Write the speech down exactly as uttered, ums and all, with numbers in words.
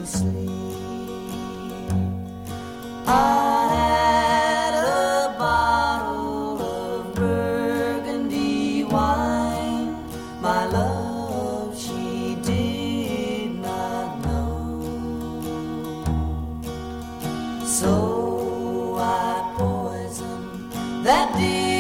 sleep. I had a bottle of burgundy wine, my love she did not know. So I poisoned that dear